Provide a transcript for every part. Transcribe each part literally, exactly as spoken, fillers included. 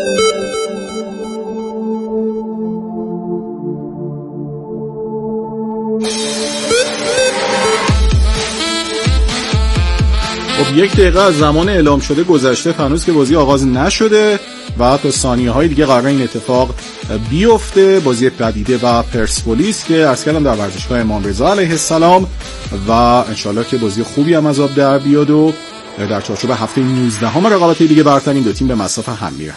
یک دقیقه از زمان اعلام شده گذشته، هنوز که بازی آغاز نشده و تا ثانیه های دیگه قراره این اتفاق بیفته. بازی پدیده و پرسپولیس که عرض کردم در ورزشگاه امام رضا علیه السلام و انشالله که بازی خوبی هم از آب در بیاد و در چارچوب هفته نوزده هم رقابت لیگ برتر این دو تیم به مصاف هم میرن.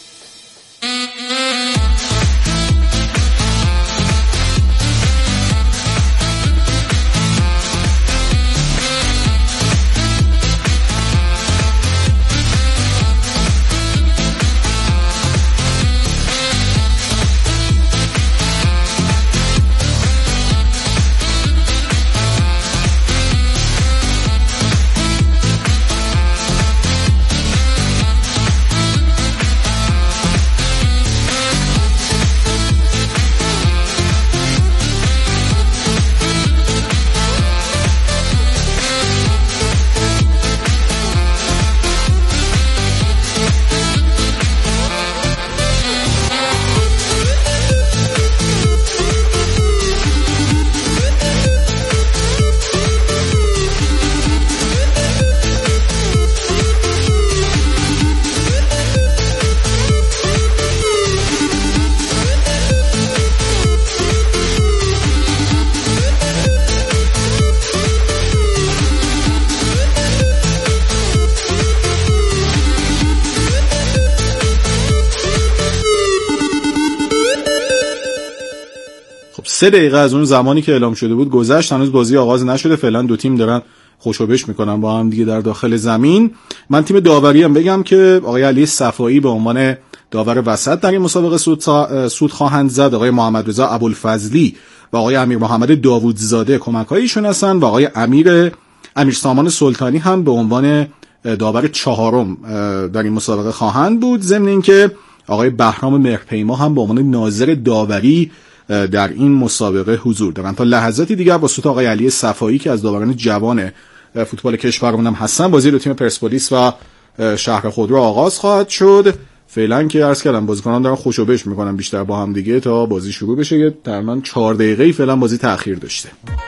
سه دقیقه از اون زمانی که اعلام شده بود گذشت، هنوز بازی آغاز نشده. فعلا دو تیم دارن خوشوبش میکنن با هم دیگه در داخل زمین. من تیم داوری هم بگم که آقای علی صفایی به عنوان داور وسط در این مسابقه سود, سود خواهند زد. آقای محمد رضا ابوالفضلی و آقای امیر محمد داوودزاده کمک‌های ایشون هستن و آقای امیر امیر سامان سلطانی هم به عنوان داور چهارم در این مسابقه خواهند بود. ضمن اینکه آقای بهرام مهرپیما هم به عنوان ناظر داوری در این مسابقه حضور دارن. تا لحظاتی دیگر با صوت آقای علی صفایی که از داوران جوان فوتبال کشورمون هم هستن، بازی دو تیم پرسپولیس و شهر خودرو آغاز خواهد شد. فعلا که عرض کردم بازیکنان دارن خوشوبش میکنن بیشتر با هم دیگه تا بازی شروع بشه. تقریبا چهار دقیقه‌ای فعلا بازی تأخیر داشته.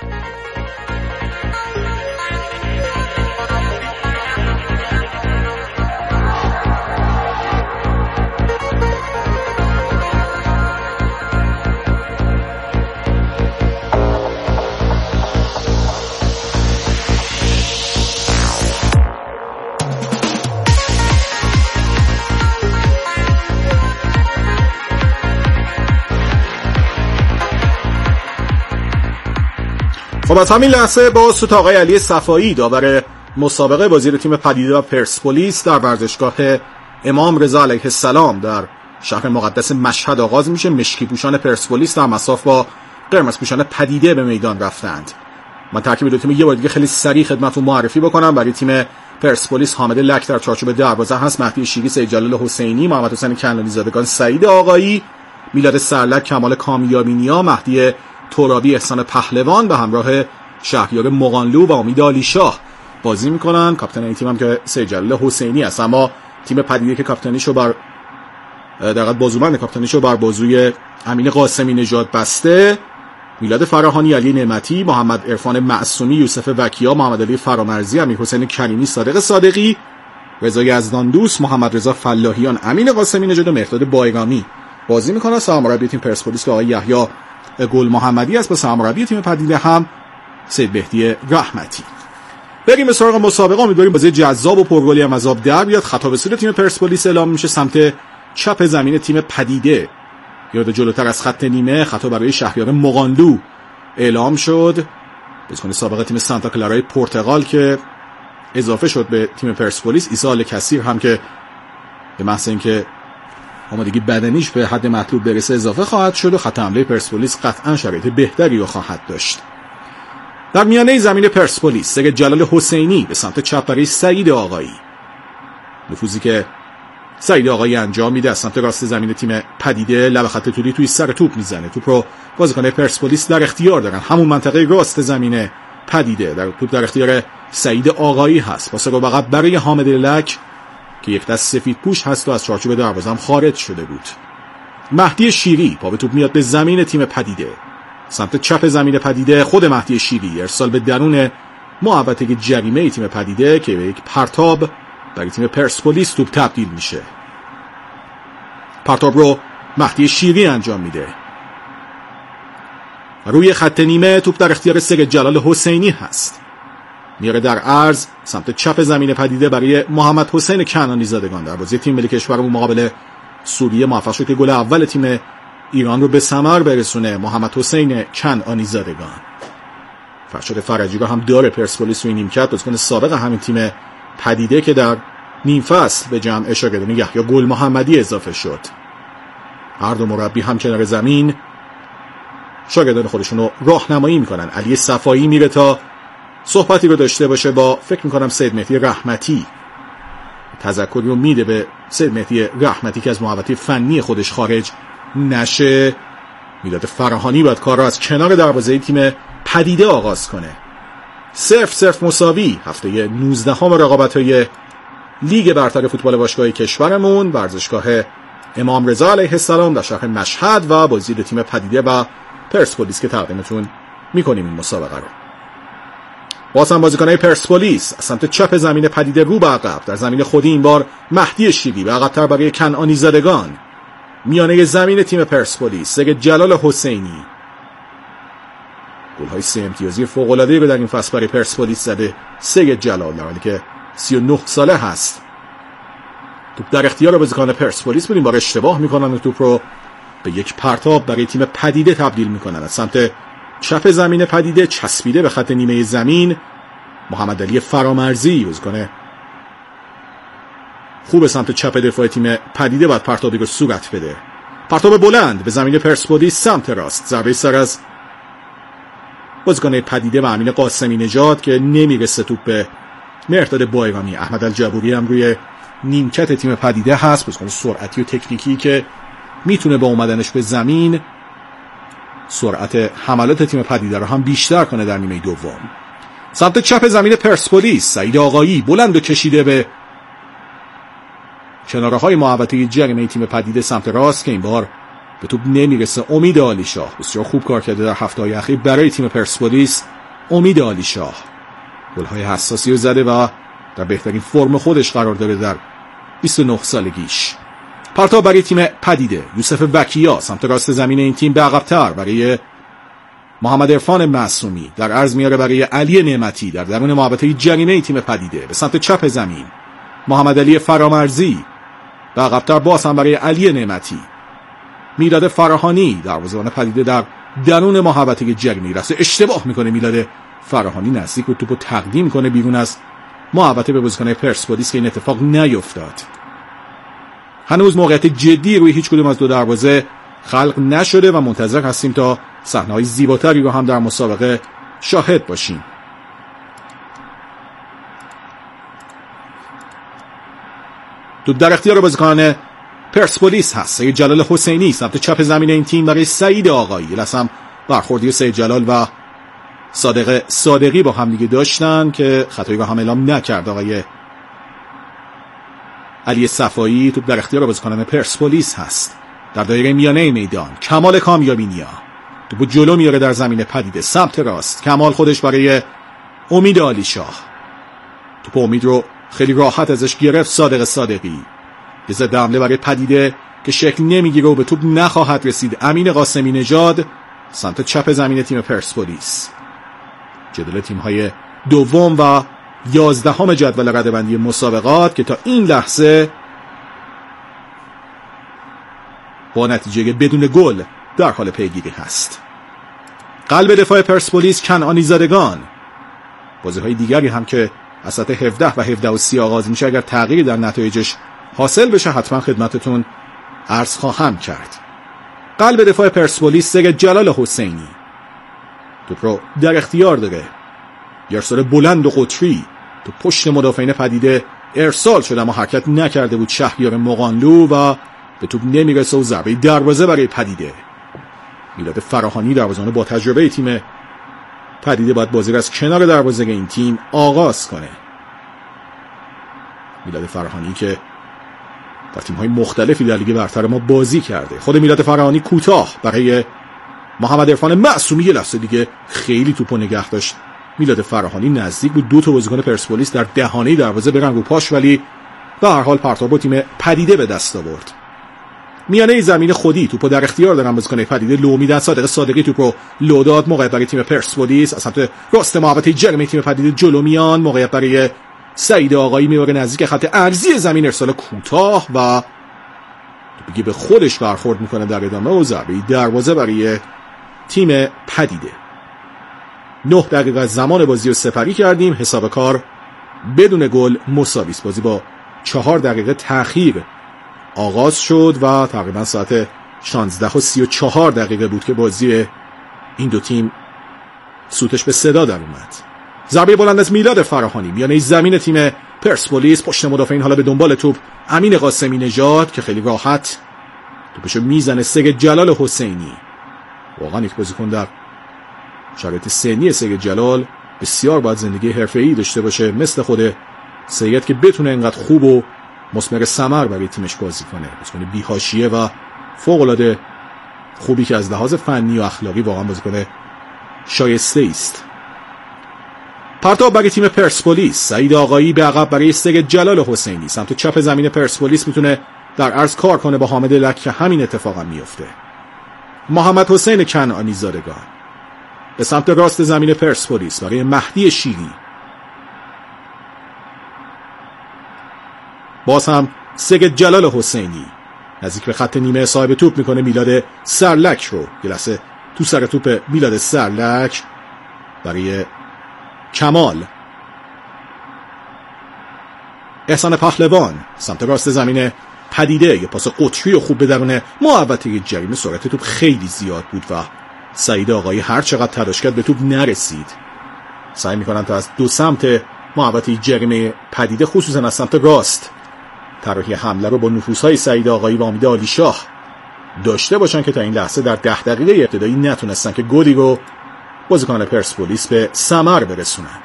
خب از همین لحظه با صوت آقای علی صفایی داور مسابقه بازی رو تیم پدیده و پرسپولیس در ورزشگاه امام رضا علیه السلام در شهر مقدس مشهد آغاز میشه. مشکی پوشان پرسپولیس در مصاف با قرمز پوشان پدیده به میدان رفتند. من ترکیب دو تیم یه بار دیگه خیلی سریع خدمتتون معرفی بکنم. برای تیم پرسپولیس حامد لک در چارچوب دروازه هست، مهدی شیری، سید جلال حسینی، محمد حسین کنعانی زادگان، سعید آقایی، میلاد سرلک، کمال کامیابینیا، مهدی ترابی، احسان پهلوان و همراه شهریار مغانلو و امید علی شاه بازی میکنن. کاپیتان این تیم هم که سید جلال حسینی است. اما تیم پدیده که کاپیتانیشو بر در واقع بازوبند کاپیتانیشو بر بازوی امین قاسمی نژاد بسته، میلاد فراهانی، علی نعمتی، محمد عرفان معصومی، یوسف وکیا، محمد علی فرامرزی، امیر حسین کریمی، صادق صادقی، رضا یزدان دوست، محمد رضا فلاحیان، امین قاسمی نژاد و مهرداد بایرامی بازی میکنن. سرمربی تیم پرسپولیس آقای یحیی گل محمدی است. با سرمربی تیم پدیده هم سید بهدی رحمتی. بریم به سراغ مسابقه. امیدواریم بازی جذاب و پرگلی هم از آب در بیاد. خطا به سود تیم پرسپولیس اعلام میشه سمت چپ زمین تیم پدیده. یاد جلوتر از خط نیمه خطا برای شهریار مغانلو اعلام شد. بازیکن سابق تیم سانتا کلارای پرتغال که اضافه شد به تیم پرسپولیس. عیسی آلکثیر هم که به محض اینکه آمادگی بدنیش به حد مطلوب برسه اضافه خواهد شد و خط حمله پرسپولیس قطعا شرایط بهتری رو خواهد داشت. در میانه زمین پرسپولیس سید جلال حسینی به سمت چپ برای سعید آقایی. نفوذی که سعید آقایی انجام میده از سمت راست زمین تیم پدیده، لب خط طولی توی سر توپ میزنه. توپ رو بازیکن پرسپولیس در اختیار دارن، همون منطقه راست زمین پدیده. در توپ در اختیار سعید آقایی هست. پاس رو بقى برای حامد لک که یک دست سفید پوش هست و از چارچوب دروازه هم خارج شده بود. مهدی شیری پا به توپ میاد به زمین تیم پدیده. سمت چپ زمین پدیده خود مهدی شیری ارسال به درون محوطه جریمه تیم پدیده که به یک پرتاب برای تیم پرسپولیس توپ تبدیل میشه. پرتاب رو مهدی شیری انجام میده. روی خط نیمه توپ در اختیار سید جلال حسینی هست. میاره در عرض سمت چپ زمین پدیده برای محمد حسین کنعانی زادگان. در بازی تیم ملی کشورمون مقابل سوریه موفق شد که گل اول تیم ایران رو به ثمر برسونه. محمد حسین کنعانی زادگان. فرشاد فرجی رو هم داره پرسپولیس روی نیمکت، بازیکن سابق همین تیم پدیده که در نیم فصل به جمع شاگردان یحیی گل محمدی اضافه شد. هر دو مربی هم کنار زمین شاگردان خودشون رو راهنمایی میکنن. علی صفایی میره تا صحبتی رو داشته باشه با فکر میکنم سید مهدی رحمتی، تذکری رو میده به سید مهدی رحمتی که از محوطه فنی خودش خارج نشه. میلاد فراهانی باید کار رو از کنار دروازه تیم پدیده آغاز کنه. صرف صرف مساوی هفته نوزدهم رقابت‌های لیگ برتر فوتبال باشگاهی کشورمون، ورزشگاه امام رضا علیه السلام در شهر مشهد و بازی تیم پدیده و پرسپولیس که تقدیمتون میکنیم این مسابقه رو. باز هم بازیکن‌های پرسپولیس از سمت چپ زمین پدیده رو به عقب، در زمین خودی این بار مهدی شیری به عقب‌تر برای کنعانی زادگان. میانه زمین تیم پرسپولیس سید جلال حسینی. گل‌های سه امتیازی فوق‌العاده‌ای رو در این فصل برای پرسپولیس زده سید جلال، در حالی که سی و نه ساله هست. توپ در اختیار بازیکن پرسپولیس بود، این بار اشتباه میکنن و توپ رو به یک پرتاب برای تیم پدیده تبدیل میکنن. از سمت چپ زمین پدیده چسبیده به خط نیمه زمین محمد علی فرامرزی، بازیکن خوب سمت چپ دفاع تیم پدیده، بعد پرتابی رو صورت بده. پرتاب بلند به زمین پرسپولیس سمت راست، ضربه سر از بازیکن پدیده و امین قاسمی نژاد که نمیرسه توپ به مرداد بایرامی. احمد الجبوری هم روی نیمکت تیم پدیده هست، بازیکن سرعتی و تکنیکی که میتونه با اومدنش به زمین سرعت حملات تیم پدیده رو هم بیشتر کنه در نیمه دوم. سمت چپ زمین پرسپولیس سعید آقایی بلند و کشیده به کنارهای محوطه جریمه تیم پدیده سمت راست که این بار به توپ نمیرسه. امید عالیشاه بسیار خوب کار کرده در هفته‌های اخیر برای تیم پرسپولیس. امید عالیشاه گل‌های حساسی رو زده و در بهترین فرم خودش قرار داره در بیست و نه سالگیش. پرتاب برای تیم پدیده یوسف وکیا سمت راست زمین این تیم به عقب‌تر برای محمد عرفان معصومی، در عرض میاره برای علی نعمتی در درون محوطه جریمه تیم پدیده به سمت چپ زمین. محمد علی فرامرزی به عقب‌تر باز هم برای علی نعمتی. میلاد فراهانی دروازه‌بان پدیده در درون محوطه جریمه رسه اشتباه میکنه. میلاد فراهانی نزدیک بود توپو تقدیم کنه بیرون از محوطه به بازیکن پرسپولیس که این اتفاق نیفتاد. هنوز موقعیت جدی روی هیچ کدوم از دو دروازه خلق نشده و منتظر هستیم تا صحنه‌های زیباتری رو هم در مسابقه شاهد باشیم. تو در اختیار بازیکن پرسپولیس هست. سید جلال حسینی سمت چپ زمین این تیم برای سعید آقایی. لازم برخوردی سید جلال و صادق صادقی با هم دیگه داشتن که خطایی رو هم اعلام نکرد آقای علی صفایی. توپ در اختیار بازیکنان پرسپولیس هست. در دایره میانه میدان کمال کامیابی نیا توپ جلو میاره در زمین پدیده سمت راست. کمال خودش برای امید عالیشاه. توپ امید رو خیلی راحت ازش گرفت صادق صادقی. یه ضد حمله برای پدیده که شکل نمیگیره و به توپ نخواهد رسید. امین قاسمی نژاد سمت چپ زمین تیم پرسپولیس. جدول تیم‌های دوم و یازدهم جدول رده‌بندی مسابقات که تا این لحظه با نتیجه بدون گل در حال پیگیری هست. قلب دفاع پرسپولیس کنعانی زادگان. بازی‌های دیگری هم که از سطح هفده و هفده و سی آغاز میشه، اگر تغییری در نتایجش حاصل بشه حتما خدمتتون عرض خواهم کرد. قلب دفاع پرسپولیس سید جلال حسینی توپ رو در اختیار داره. ارسال بلند و قطری تو پشت مدافعین پدیده ارسال شده اما حرکت نکرده بود شهریار مقانلو و به توپ نمیرسه و ضربه دروازه برای پدیده. میلاد فراهانی دروازه‌بان با تجربه تیم پدیده باید بازی رو از کنار دروازه این تیم آغاز کنه. میلاد فراهانی که در تیم‌های مختلفی در لیگ برتر ما بازی کرده. خود میلاد فراهانی کوتاه برای محمد عرفان معصومی یه لحظه دیگه خیلی توپو نگه داشت. میلاد فراهانی نزدیک بود دو تا بازیکن پرسپولیس در دهانه دروازه برن رو پاش، ولی به هر حال پرتاب تیم پدیده به دست آورد. میانه زمین خودی توپو در اختیار دارن بازیکن پدیده. لومیدن صادق صادقی توپو لو داد، موقعیت برای تیم پرسپولیس از سمت راست محوطه جرمه تیم پدیده جلو میان، موقعیت برای سعید آقایی میوره نزدیک خط ارضی زمین، ارسال کوتاه و دیگه به خودش برخورد میکنه در ادامه و ضربه دروازه برای تیم پدیده. نه دقیقه از زمان بازی رو سپری کردیم. حساب کار بدون گل مساوی است. بازی با چهار دقیقه تأخیر آغاز شد و تقریبا ساعت شانزده و سی و چهار دقیقه بود که بازی این دو تیم سوتش به صدا در اومد. ضربه بلند از میلاد فراهانی میانه زمین تیم پرسپولیس، پشت مدافعین حالا به دنبال توپ امین قاسمی نژاد که خیلی راحت توپشو میزنه. سید جلال حسینی، واقعا یک بازیکن در شرایط سنی سید جلال بسیار باید زندگی حرفه‌ای داشته باشه مثل خود سید که بتونه اینقدر خوب و مثمر ثمر برای تیمش بازی کنه. بازیکن بی‌حاشیه و فوق‌العاده خوبی که از لحاظ فنی و اخلاقی واقعا بازیکن شایسته است. پرتاب برای تیم پرسپولیس، سعید آقایی به عقب برای سید جلال حسینی. سمت چپ زمین پرسپولیس میتونه در عرض کار کنه با حامد لک که همین اتفاق هم میفته. محمد حسین کنعانی زادگان به سمت راست زمین پرسپولیس برای مهدی شیری. باز هم سید جلال حسینی نزدیک به خط نیمه صاحب توپ میکنه میلاد سرلک رو. یه لحظه تو سر توپ میلاد سرلک برای کمال. احسان پهلوان سمت راست زمین پدیده، یه پاس قطری و خوب به درون محوطه جریمه. سرعت توپ خیلی زیاد بود و سعید آقایی هر چقدر تلاش کرد به توپ نرسید. سعی میکنن تا از دو سمت محوطه جریمه پدیده خصوصا از سمت راست طراحی حمله رو با نفوذهای سعید آقایی و امید عالیشاه داشته باشن که تا این لحظه در ده دقیقه ابتدایی نتونستن که گلی رو بازیکن پرسپولیس به ثمر برسونند.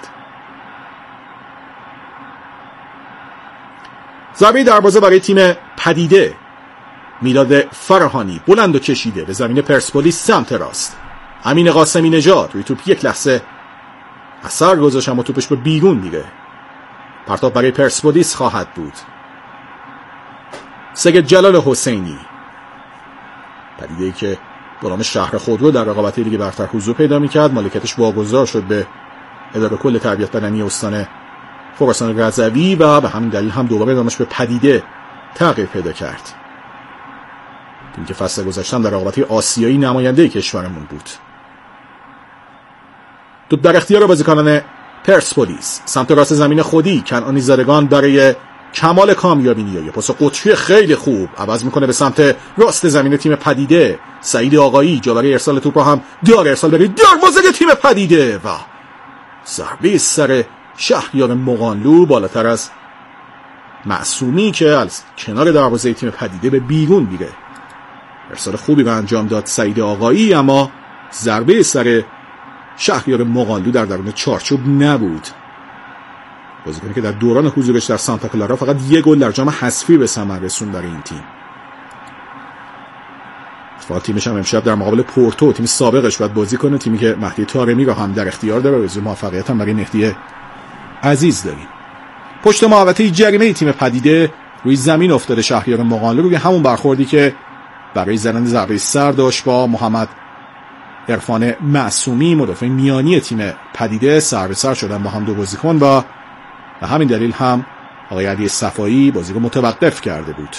ضربه دروازه برای تیم پدیده، میلاد فراهانی بلند و کشیده به زمین پرسپولیس سمت راست. امین قاسمی نژاد روی توپ یک لحظه اثر گذاشت اما توپش به بیرون میره. پرتاب برای پرسپولیس خواهد بود. سید جلال حسینی، پدیده‌ای که دوران شهر خودرو در رقابت لیگ برتر حضور پیدا میکرد، مالکیتش واگذار شد به اداره کل تربیت بدنی استان خراسان رضوی و به همین دلیل هم دوباره نامش به پدیده تغییر پیدا کرد. تیمی که فصل گذشته در رقابت آسیایی نماینده کشورمون بود. توپ در اختیار بازیکنان پرسپولیس، سمت راست زمین خودی کنعانی زادگان برای کمال کامیابی نیایه. پاس قطری خیلی خوب عوض میکنه به سمت راست زمین تیم پدیده. سعید آقایی جا برای ارسال توپ رو هم داره، ارسال برای دروازه تیم پدیده و ضربه سر شهریار مقانلو بالاتر از معصومی که از کنار دروازه تیم پدیده به بیرون میره. ارسال خوبی رو انجام داد سعید آقایی اما ضربه سر شهریار مقانلو در درون چارچوب نبود. بازیکنی که در دوران حضورش در سانتا کلارا فقط یک گل در جام حذفی به ثمر رسوند برای این تیم. اتفاقا تیمش هم امشب در مقابل پورتو، تیم سابقش، باید بازی کنه، تیمی که مهدی طارمی رو هم در اختیار داره. روزی موفقیت هم برای مهدی عزیز داریم. پشت محوطه جریمه تیم پدیده روی زمین افتاده شهریار مقانلو روی همون برخوردی که برای زدن ضربه سر داشت با محمد عرفان معصومی، مدافع میانی تیم پدیده. سر به سر شدن با هم دو بازیکن و به همین دلیل هم آقای علی صفایی بازی رو متوقف کرده بود.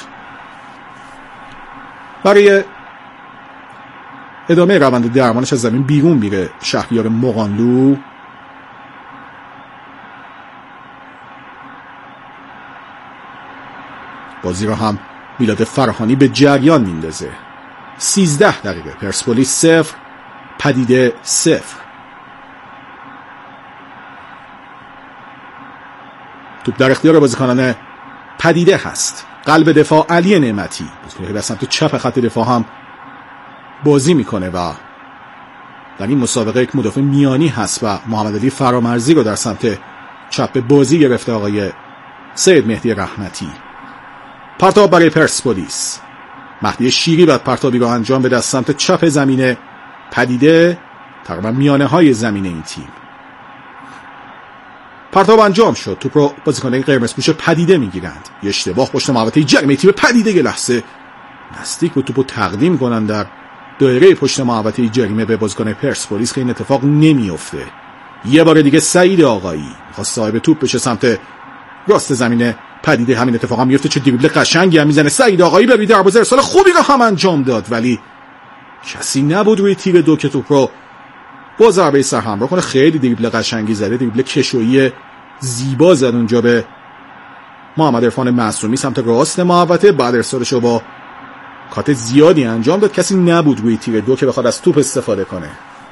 برای ادامه روند درمانش از زمین بیرون میره شهریار مقانلو. بازی رو هم میلاد فراهانی به جریان میندازه. سیزده دقیقه پرسپولیس صفر پدیده صفر. توپ در اختیار بازیکنان پدیده هست. قلب دفاع علی نعمتی به سمت چپ خط دفاع هم بازی میکنه و در این مسابقه یک مدافع میانی هست و محمد علی فرامرزی رو در سمت چپ بازی گرفته آقای سید مهدی رحمتی. پرتاب برای پرسپولیس. مهدی شیری بعد پرتابی رو انجام بده از سمت چپ زمین پدیده، تقریبا میانه های زمین این تیم. پرتاب انجام شد، توپ رو بازیکنان قرمز پوش پدیده میگیرند. یه اشتباه پشت محوطه جریمه تیم پدیده، یه لحظه نزدیک بود توپو تقدیم کنن در دایره پشت محوطه جریمه به بازیکن پرسپولیس که این اتفاق نمیفته. یه بار دیگه سعید آقایی خواست صاحب توپ بشه سمت راست زمین پدیده، همین اتفاق هم میفته. چه دریبل قشنگی هم میزنه سعید آقایی، به دروازه ارسال خوبی رو هم انجام داد، ولی کسی نبود روی تیر دو که توپ رو با ضربه سر همراه کنه. خیلی دریبل قشنگی زده، دریبل کشویی زیبا زد اونجا به محمد عرفان معصومی سمت راست محوطه. بعد ارسالش رو با کات زیادی انجام داد، کسی نبود روی تیر دو که بخواد از توپ استفاده کنه.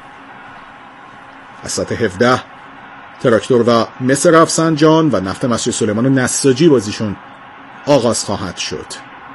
از ساعت هفده تراکتور و مصر رفسنجان و نفت مسجد سلیمان و نساجی بازیشون آغاز خواهد شد.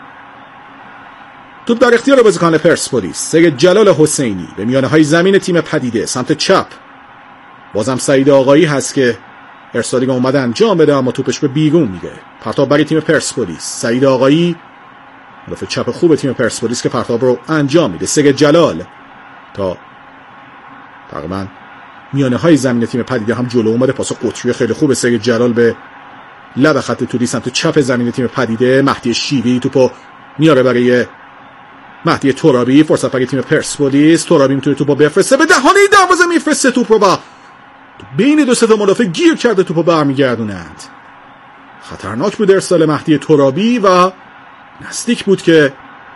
توپ در اختیار بازیکن پرسپولیس. سید جلال حسینی به میانه های زمین تیم پدیده سمت چپ. بازم سعید آقایی هست که ارسالی که اومده انجام بده، اما توپش به بیرون میره. پرتاب برای تیم پرسپولیس. سعید آقایی مدافع چپ خوب تیم پرسپولیس که پرتاب رو انجام میده. سید جلال تا تقریبا میانه های زمین تیم پدیده هم جلو اومده. پاس قطری خیلی خوب سید جلال به لب خط توری سمت چپ زمین تیم پدیده. مهدی شیری توپو میاره برای مهدی ترابی. فرصت برای تیم پرسپولیس. ترابی میتونه توپو بفرسته به دهانه دروازه، میفرسته توپ رو با بین دو سه تا مدافع گیر کرده، توپو برمیگردونند. خطرناک بود ارسال مهدی ترابی و نزدیک بود که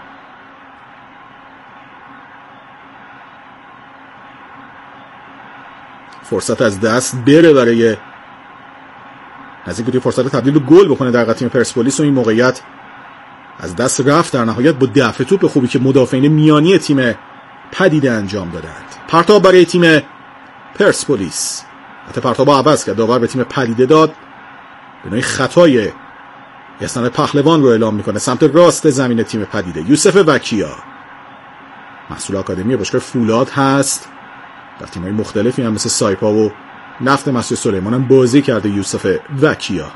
فرصت از دست بره، برای نزدیک بود فرصت تبدیل به گل بکنه در تیم پرسپولیس و این موقعیت از دست رفت. در نهایت با دفع توپ خوبی که مدافعین میانی تیم پدیده انجام دادند. پرتاب برای تیم پرسپولیس. حتی پرتاب عوض کرد، داور به تیم پدیده داد، به نوعی خطای احسان پهلوان رو اعلام میکنه سمت راست زمین تیم پدیده. یوسف وکیا محصول آکادمی باشگاه فولاد هست، در تیم‌های مختلفی هم مثل سایپا و نفت مسجد سلیمان هم بازی کرده. یوسف وکیا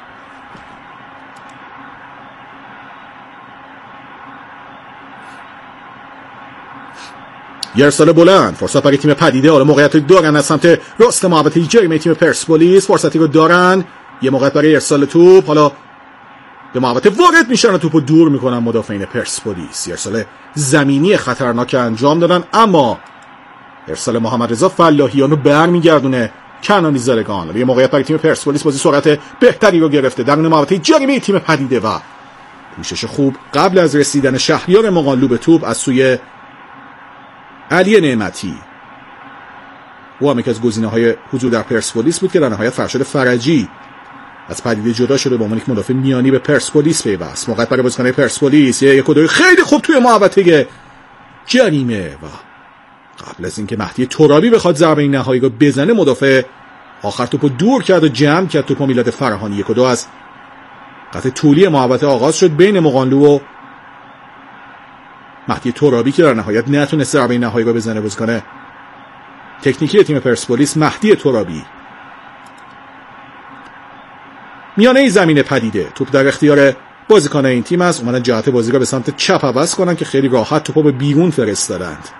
یه ارسال بلند، فرصت برای تیم پدیده. حالا موقعیت دارن از سمت راست محوطه جریمه تیم پرسپولیس، فرصتی رو دارن، یه موقعیت برای ارسال توپ، حالا به محوطه وارد میشن و توپو دور میکنن مدافعین پرسپولیس. ارسال زمینی خطرناک انجام دادن، اما ارسال محمد رضا فلاحیان رو برمیگردونه کنانی زرگان. یه موقعیت برای تیم پرسپولیس، بازی سرعت بهتری رو گرفته درون محوطه جریمه تیم پدیده و پوشش خوب قبل از رسیدن شهریار مقانلو به توپ از سوی علی نعمتی. او هم یک از گزینه‌های حضور در پرسپولیس بود که در نهایت فرشاد فرجی از پدیده جدا شده با عنوان یک مدافع میانی به پرسپولیس پیوست. موقعیت برای بازیکن پرسپولیس، یک و دو خیلی خوب توی محوطه جریمه و قبل از اینکه مهدی ترابی بخواد ضربه نهایی رو بزنه، مدافع آخر توپو دور کرد و جمع کرد توپو میلاد فرهانی. یک و دو از قطع طولی محوطه آغاز شد بین مقانلو و مهدی ترابی که در نهایت نتونست ضربه نهایی رو بزنه. بازیکن تکنیکی تیم پرسپولیس مهدی ترابی. میانه زمین پدیده، توپ در اختیار بازیکن این تیم است. اومدن جهت بازی رو به سمت چپ عوض کنن که خیلی راحت توپو به بیرون فرستادند.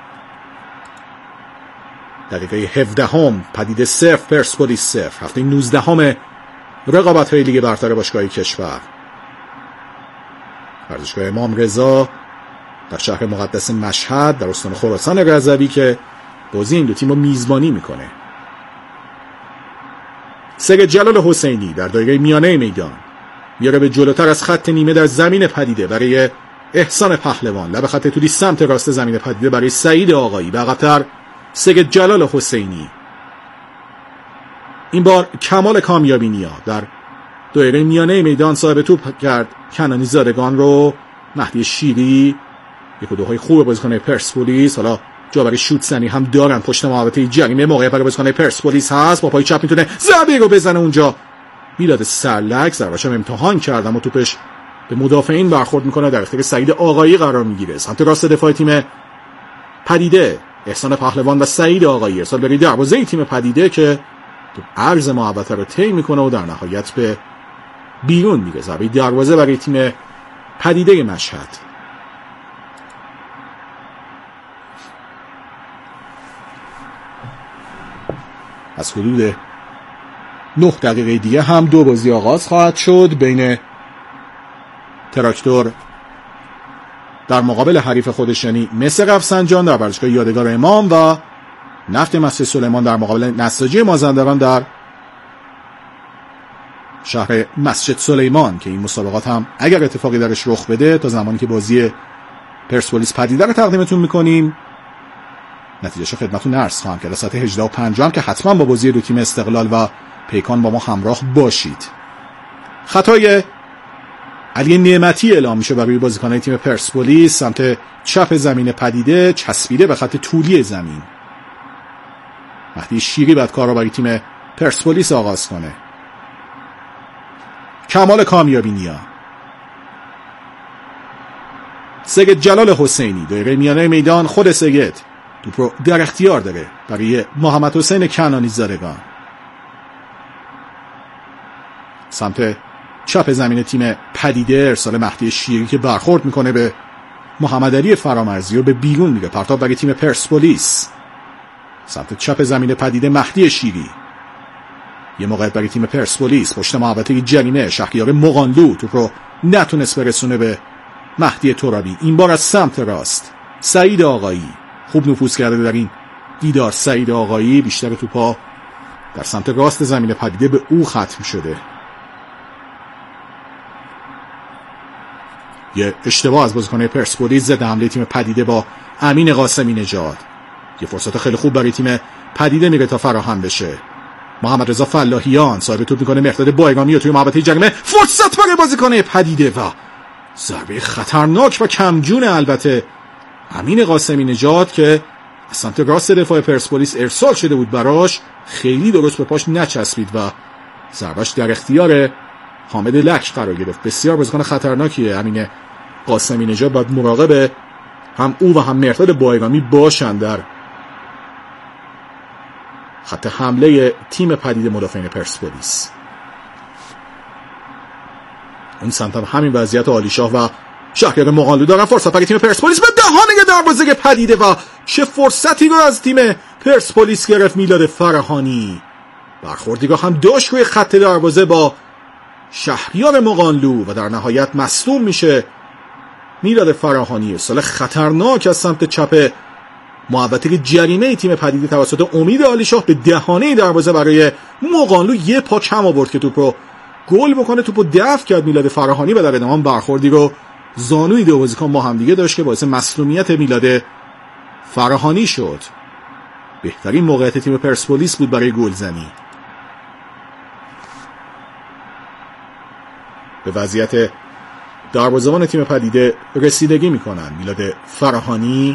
دقیقه هفدهم پدیده صفر پرسپولیس صفر. هفته نوزدهم رقابت‌های لیگ برتر باشگاهی کشور. ورزشگاه امام رضا در شهر مقدس مشهد در استان خراسان رضوی که بازی این دو تیم رو میزبانی میکنه. سید جلال حسینی در دایره میانه میدان میاره به جلوتر از خط نیمه در زمین پدیده برای احسان پهلوان. لب خط توری سمت راست زمین پدیده برای سعید آقایی. به عقب‌تر سید جلال حسینی. این بار کمال کامیابی نیا در دایره میانه میدان صاحب توپ کرد کنانی زادگان رو. مهدی شیری یک و دوهای خوب بازیکن پرسپولیس، حالا جا برای شوت زنی هم دارن پشت محوطه جریمه. موقعیت برای بازیکن پرسپولیس هست، با پای چپ میتونه ضربه رو بزنه اونجا. میلاد سرلک ضربه‌اش هم امتحان کرد اما توپش به مدافعین برخورد میکنه، در اختیار سعید آقایی قرار میگیره. سمت راست دفاع تیم پدیده احسان پهلوان و سعید آقایی. ارسال برای دروازه تیم پدیده که تو عرض محوطه رو طی میکنه و در نهایت به بیرون میره. ضربه دروازه برای تیم پدیده مشهد. از حدود نه دقیقه دیگه هم دو بازی آغاز خواهد شد بین تراکتور در مقابل حریف خودش یعنی مس رفسنجان در ورزشگاه یادگار امام و نفت مسجد سلیمان در مقابل نساجی مازندران در شهر مسجد سلیمان که این مسابقات هم اگر اتفاقی درش رخ بده تا زمانی که بازی پرسپولیس پدیده رو تقدیمتون میکنیم نتیجهش خدمتتون عرض خواهم کرد. ساعت هجده و پنج هم که حتما با بازی دو تیم استقلال و پیکان با ما همراه باشید. خطای علی نعمتی اعلام میشه برای بازیکنان تیم پرسپولیس سمت چپ زمین پدیده چسبیده به خط طولی زمین. مهدی شیری بعد کار رو برای تیم پرسپولیس آغاز کنه. کمال کامیابی نیا، سید جلال حسینی دایره میانه میدان، خود سید توپ رو در اختیار داره برای محمد حسین کنانی زادگان. سمت چپ زمین تیم پدیده ارسال مهدی شیری که برخورد میکنه به محمد علی فرامرزی و به بیرون میره. پرتاب برای تیم پرسپولیس. سمت چپ زمین پدیده مهدی شیری، یه موقعیت برای تیم پرسپولیس پشت محوطه جریمه. شهریار مغانلو توپ رو نتونست برسونه به مهدی ترابی. این بار از سمت راست سعید آقایی خوب نفوذ کرده در این دیدار. سعید آقایی بیشتر توپا در سمت راست زمین پدیده به او ختم شده. یه اشتباه از بازیکن پرسپولیس ضد حمله تیم پدیده با امین قاسمی نژاد. یه فرصت خیلی خوب برای تیم پدیده میره تا فراهم بشه. محمد رضا فلاحیان صاحب توپ میکنه مهداد بایگانی و توی محوطه جریمه فرصت برای بازیکن پدیده و ضربه خطرناک و کمجون البته امین قاسمی نژاد که از سمت راست دفاع پرسپولیس ارسال شده بود براش خیلی درست به پاش نچسبید و ضربش در اختیار حامد لک قرار گرفت. بسیار بازیکن خطرناکیه امین قاسمی نژاد. باید مراقب هم او و هم مهداد بایگانی باشن در خط حمله تیم پدیده مدافعین پرسپولیس. اون سمت هم همین وضعیت عالیشاه و شهریار مغانلو دارن. فرصت برای تیم پرسپولیس به دهانه دروازه پدیده و چه فرصتی رو از تیم پرسپولیس گرفت میلاد فرهانی. برخوردیگاه هم داشت روی خط دروازه با شهریار مغانلو و در نهایت مصدوم میشه میلاد فرهانی. ارسال خطرناک از سمت چپ محوطه جریمه تیم پدیده توسط امید عالیشاه به دهانه دروازه برای مغانلو. یه پا کم آورد که توپ رو گل بکنه. توپ رو دفع کرد میلاد فرهانی و در ادامه برخوردی رو زانوی دو بازیکن با هم دیگه داشت که باعث مصدومیت میلاد فرهانی شد. بهترین موقعیت تیم پرسپولیس بود برای گلزنی. به وضعیت دروازه‌بان تیم پدیده رسیدگی میکنن. میلاد فرهانی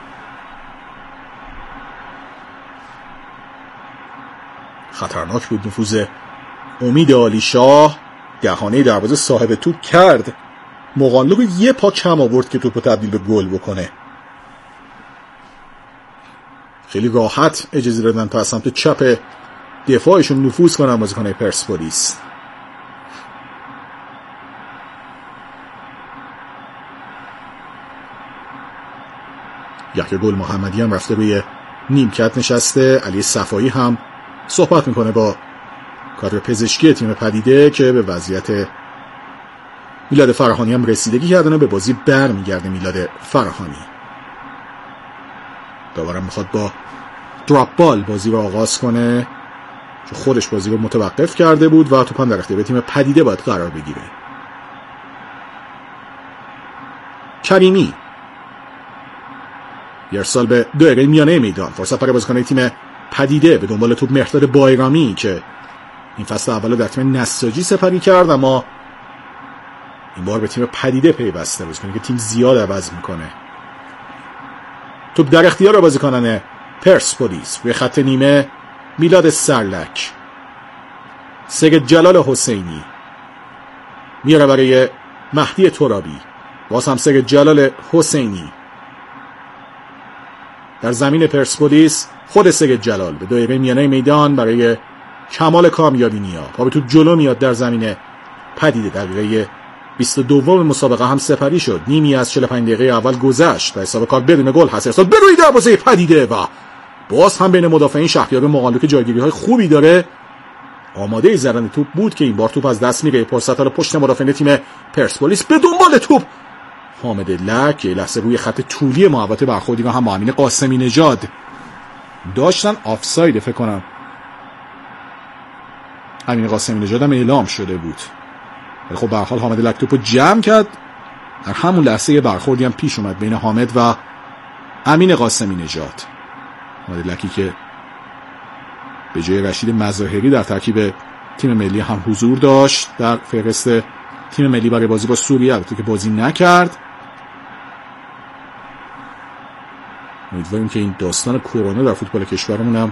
خطرناک بود نفوذ امید عالیشاه. دهانه دروازه صاحب توپ کرد مغانلو رو یه پا کم آورد که توپ رو تبدیل به گل بکنه. خیلی راحت اجازه دادن تا از سمت چپ دفاعشون نفوذ کنن بازیکن‌های پرسپولیس. یحیی گل محمدی هم رفته روی نیمکت نشسته. علی صفایی هم صحبت میکنه با کادر پزشکی تیم پدیده که به وضعیت میلاد فرهانی هم رسیدگی کردن و به بازی بر میگرده میلاد فرهانی. داورم میخواد با دراپ بال بازی رو آغاز کنه چون خودش بازی رو متوقف کرده بود و توپان در اختیار تیم پدیده باید قرار بگیره. کریمی یه ارسال به دایره میانه میدان. فرصت برای بازیکن تیم پدیده به دنبال توپ مهداد بایرامی که این فصل اولو در تیم نساجی سپری کرد اما این بار به تیم پدیده پیوسته. بازیکنی که تیم زیاد عوض میکنه. توپ در اختیار بازیکنان پرسپولیس. روی خط نیمه میلاد سرلک. سید جلال حسینی میاره برای مهدی ترابی. باز هم سید جلال حسینی در زمین پرسپولیس. خود سید جلال به دایره میانه میدان برای کمال کامیابی نیا. پا به توپ جلو میاد در زمین پدیده. دقیقه بیست و دوم مسابقه هم سپری شد. نیمی از چهل و پنج دقیقه اول گذشت و حساب کار بدون گل هست. ارسال به روی دروازه پدیده و باز هم بین مدافعین شهریار مغانلو که جایگیری‌های خوبی داره آماده زدن توپ بود که این بار توپ از دست میره. فرصت رو پشت مدافعین تیم پرسپولیس به دنبال توپ حامد لک یه لحظه روی خط طولی محوطه برخوردی و هم با امین قاسمی نژاد داشتن آفساید فکر کنم. امین قاسمی نژاد هم اعلام شده بود. ولی خب به هر حال حامد لک توپو جمع کرد. در همون لحظه یه برخوردی هم پیش اومد بین حامد و امین قاسمی نژاد. حامد لکی که به جای رشید مظاهری در ترکیب تیم ملی هم حضور داشت در فهرست تیم ملی برای بازی با سوریه، البته که بازی نکرد. امیدواریم که این داستان کرونا در فوتبال کشورمون هم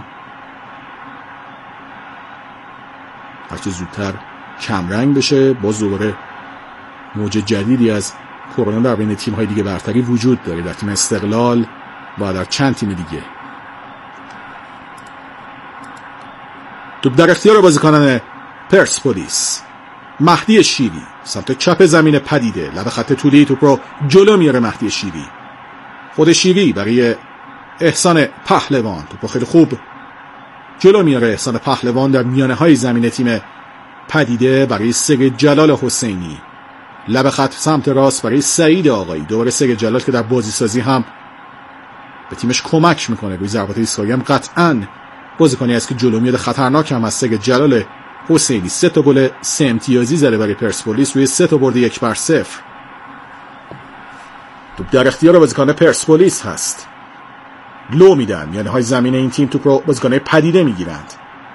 هرچه زودتر کمرنگ بشه. باز دوباره موج جدیدی از کرونا در بین تیم‌های دیگه برتری وجود داره، در تیم استقلال و در چند تیم دیگه. توپ در اختیار بازیکنان پرسپولیس. مهدی شیری سمت چپ زمین پدیده، لب خط طولی توپ رو جلو میاره مهدی شیری. خود شیری برای احسان پهلوان توپ خیلی خوب جلو میاره. احسان پهلوان در میانه های زمین تیم پدیده برای سید جلال حسینی. لب خط سمت راست برای سعید آقایی. دوباره سید جلال که در بازی سازی هم به تیمش کمک میکنه. روی ضربات ایستگاهی هم قطعاً بازیکنی است که جلو میاد. خطرناک هم از سید جلال حسینی. سه تا گل سه امتیازی زده برای پرسپولیس روی سه تا برد یک بر صفر. توپ در اختیار بازیکن پرسپولیس هست. لو میدن، یعنی های زمین این تیم توپ رو بازیکن پدیده میگیرند.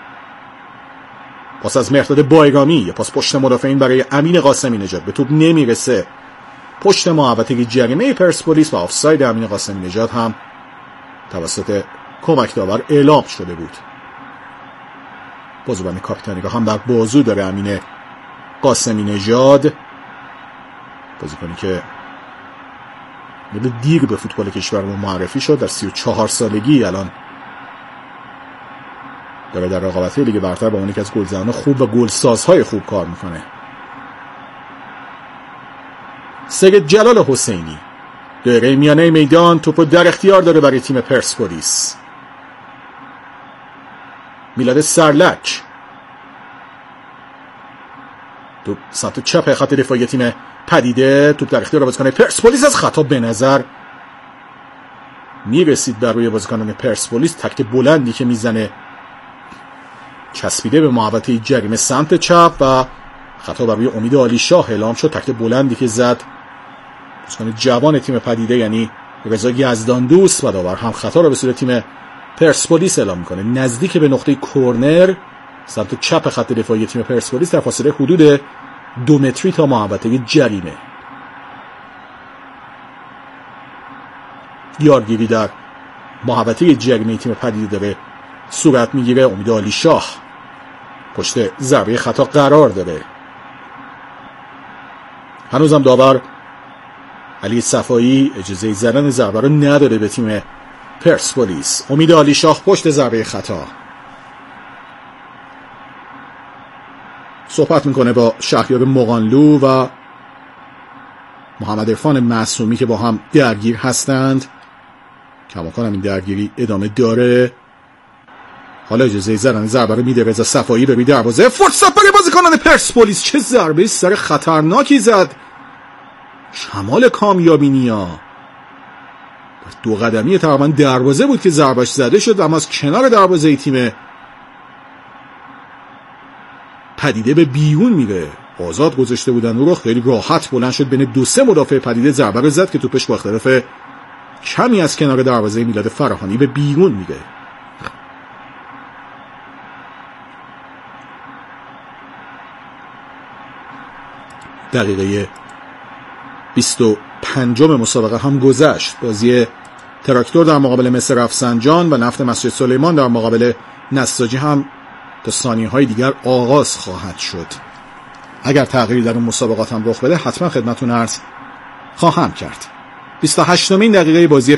پاس از مهرداد بایگامی، یا پاس پشت مدافعین برای امین قاسمی نژاد، به توپ نمیرسه. پشت محوطه جریمه پرسپولیس و آفساید امین قاسمی نژاد هم توسط کمک داور اعلام شده بود. بازوبند کاپیتانیگاه هم در بازو داره امین قاسمی نژاد، بازیکنی که مدت دیر به فوتبال کشورمون معرفی شد. در سی و چهار سالگی الان داره در رقابت‌های لیگ برتر با اون یکی از گلزنان خوب و گلسازهای خوب کار میکنه. سید جلال حسینی دایره میانه میدان توپو در اختیار داره برای تیم پرسپولیس. میلاد سرلک توپ سمت چپ خط دفاعی تیم پدیده، توپ در اختیار بازیکن پرسپولیس. از خطا به نظر میرسید بر روی بازیکنان پرسپولیس. تکت بلندی که میزنه چسبیده به محوطه جریمه سمت چپ و خطا بر روی امید علی شاه اعلام شد. تکت بلندی که زد بازیکن جوان تیم پدیده یعنی رضا یزدان دوست، و داور هم خطا را به صورت تیم پرسپولیس اعلام میکنه. نزدیک به نقطه کورنر سمت چپ خط دفاعی تیم پرسپولیس در فاصله حدود دو متری تا محوطه جریمه. یارگیری در محوطه جریمه تیم پدیده داره صورت میگیره. امید علی شاه پشت ضربه خطا قرار داره. هنوزم داور علی صفایی اجازه زدن ضربه رو نداده به تیم پرسپولیس. امید علی شاه پشت ضربه خطا صحبت میکنه با شهریار مغانلو و محمد عرفان معصومی که با هم درگیر هستند. کماکان هم این درگیری ادامه داره. حالا اجازه زدن ضربه رو میده رضا صفایی به روی دروازه. فرصت برای بازیکنان پرسپولیس. چه ضربه سر خطرناکی زد شمال کامیابینیا. دو قدمی تقریبا دروازه بود که ضربش زده شد، اما از کنار دروازه تیم پدیده به بیرون میره. آزاد گذاشته بودن او رو، خیلی راحت بلند شد بین دو سه مدافع پدیده ضربه رو زد که توپش با اختلاف کمی از کنار دروازه میلاد فراهانی به بیرون میره. دقیقه بیست و پنجم مسابقه هم گذشت. بازی تراکتور در مقابل مصر رفسنجان و نفت مسجد سلیمان در مقابل نساجی هم تا ثانیه‌های دیگر آغاز خواهد شد. اگر تغییری در اون مسابقات هم رخ بده حتما خدمتتون عرض خواهم کرد. بیست و هشتمین دقیقه بازی